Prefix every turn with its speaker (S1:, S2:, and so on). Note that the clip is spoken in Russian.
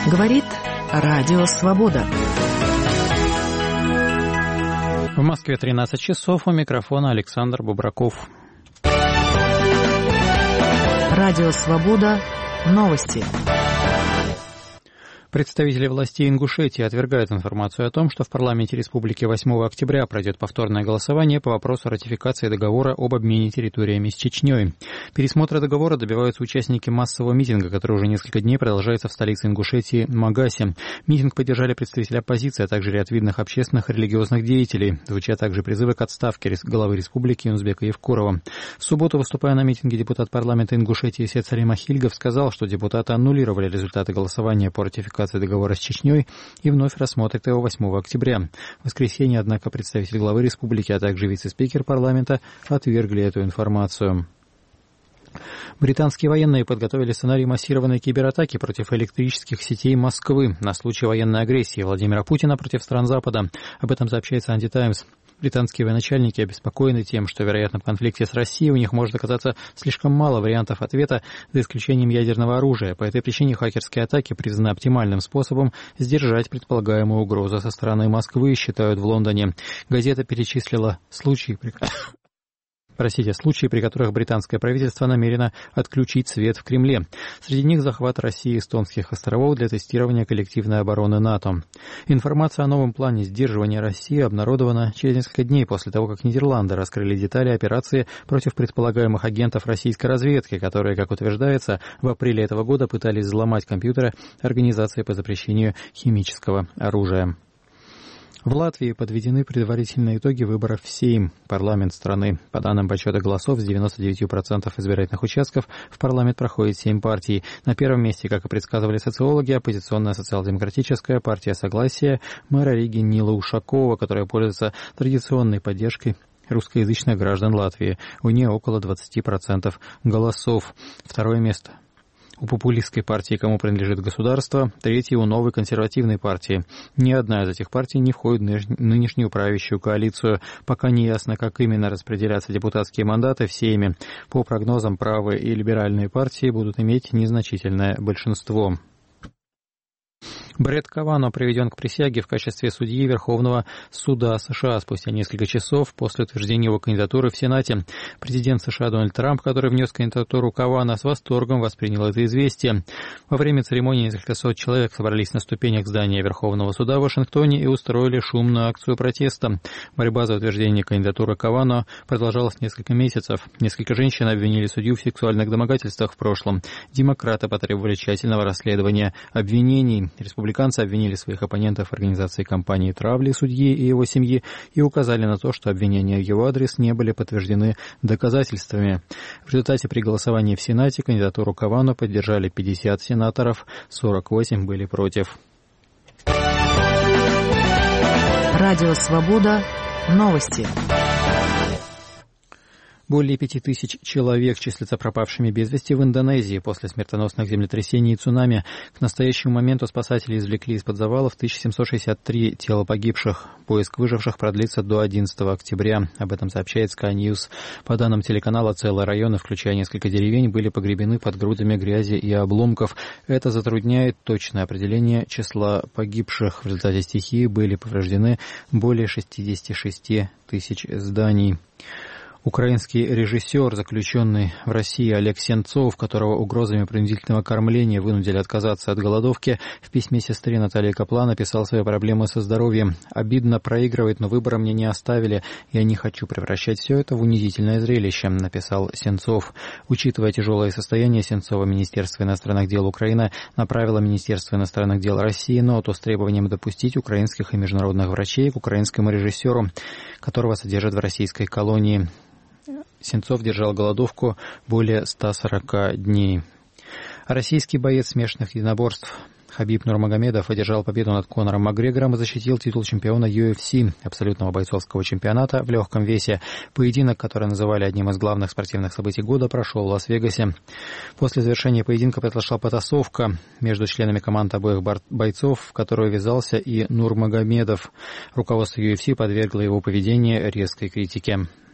S1: Говорит Радио Свобода.
S2: В Москве 13 часов, у микрофона Александр Бубраков.
S1: Радио Свобода. Новости.
S2: Представители властей Ингушетии отвергают информацию о том, что в парламенте республики 8 октября пройдет повторное голосование по вопросу ратификации договора об обмене территориями с Чечней. Пересмотра договора добиваются участники массового митинга, который уже несколько дней продолжается в столице Ингушетии Магасе. Митинг поддержали представители оппозиции, а также ряд видных общественных и религиозных деятелей. Звучат также призывы к отставке главы республики Юнузбека Евкурова. В субботу, выступая на митинге, депутат парламента Ингушетии Сецалим Ахильгов сказал, что депутаты аннулировали результаты голосования по ратификации договора с Чечней и вновь рассмотрят его 8 октября. В воскресенье, однако, представитель главы республики, а также вице-спикер парламента отвергли эту информацию. Британские военные подготовили сценарий массированной кибератаки против электрических сетей Москвы на случай военной агрессии Владимира Путина против стран Запада. Об этом сообщается «Антитаймс». Британские военачальники обеспокоены тем, что, вероятно, в конфликте с Россией у них может оказаться слишком мало вариантов ответа, за исключением ядерного оружия. По этой причине хакерские атаки признаны оптимальным способом сдержать предполагаемую угрозу со стороны Москвы, считают в Лондоне. Газета перечислила случаи, при которых британское правительство намерено отключить свет в Кремле. Среди них захват России и Эстонских островов для тестирования коллективной обороны НАТО. Информация о новом плане сдерживания России обнародована через несколько дней после того, как Нидерланды раскрыли детали операции против предполагаемых агентов российской разведки, которые, как утверждается, в апреле этого года пытались взломать компьютеры Организации по запрещению химического оружия. В Латвии подведены предварительные итоги выборов в Сейм, парламент страны. По данным подсчета голосов, с 99% избирательных участков в парламент проходит 7 партий. На первом месте, как и предсказывали социологи, оппозиционная социал-демократическая партия «Согласие» мэра Риги Нила Ушакова, которая пользуется традиционной поддержкой русскоязычных граждан Латвии. У нее около 20% голосов. Второе место у популистской партии «Кому принадлежит государство», третье у новой консервативной партии. Ни одна из этих партий не входит в нынешнюю правящую коалицию. Пока не ясно, как именно распределятся депутатские мандаты в Сейме. По прогнозам, правые и либеральные партии будут иметь незначительное большинство. Бретт Кавано приведен к присяге в качестве судьи Верховного суда США спустя несколько часов после утверждения его кандидатуры в Сенате. Президент США Дональд Трамп, который внес кандидатуру Кавано, с восторгом воспринял это известие. Во время церемонии несколько сот человек собрались на ступенях здания Верховного суда в Вашингтоне и устроили шумную акцию протеста. Борьба за утверждение кандидатуры Кавано продолжалась несколько месяцев. Несколько женщин обвинили судью в сексуальных домогательствах в прошлом. Демократы потребовали тщательного расследования обвинений. Республиканцы обвинили своих оппонентов в организации кампании травли судьи и его семьи и указали на то, что обвинения в его адрес не были подтверждены доказательствами. В результате при голосовании в Сенате кандидатуру Кавано поддержали 50 сенаторов, 48 были против.
S1: Радио Свобода. Новости.
S2: Более 5000 человек числятся пропавшими без вести в Индонезии после смертоносных землетрясений и цунами. К настоящему моменту спасатели извлекли из-под завалов 1763 тела погибших. Поиск выживших продлится до 11 октября. Об этом сообщает Sky News. По данным телеканала, целые районы, включая несколько деревень, были погребены под грудами грязи и обломков. Это затрудняет точное определение числа погибших. В результате стихии были повреждены более 66 тысяч зданий. Украинский режиссер, заключенный в России Олег Сенцов, которого угрозами принудительного кормления вынудили отказаться от голодовки, в письме сестре Наталье Каплан описал свои проблемы со здоровьем. «Обидно проигрывать, но выбора мне не оставили. Я не хочу превращать все это в унизительное зрелище», — написал Сенцов. Учитывая тяжелое состояние Сенцова, Министерство иностранных дел Украины направило Министерство иностранных дел России ноту с требованием допустить украинских и международных врачей к украинскому режиссеру, которого содержат в российской колонии. Сенцов держал голодовку более 140 дней. Российский боец смешанных единоборств Хабиб Нурмагомедов одержал победу над Конором Макгрегором и защитил титул чемпиона UFC, абсолютного бойцовского чемпионата в легком весе. Поединок, который называли одним из главных спортивных событий года, прошел в Лас-Вегасе. После завершения поединка произошла потасовка между членами команд обоих бойцов, в которую ввязался и Нурмагомедов. Руководство UFC подвергло его поведение резкой критике.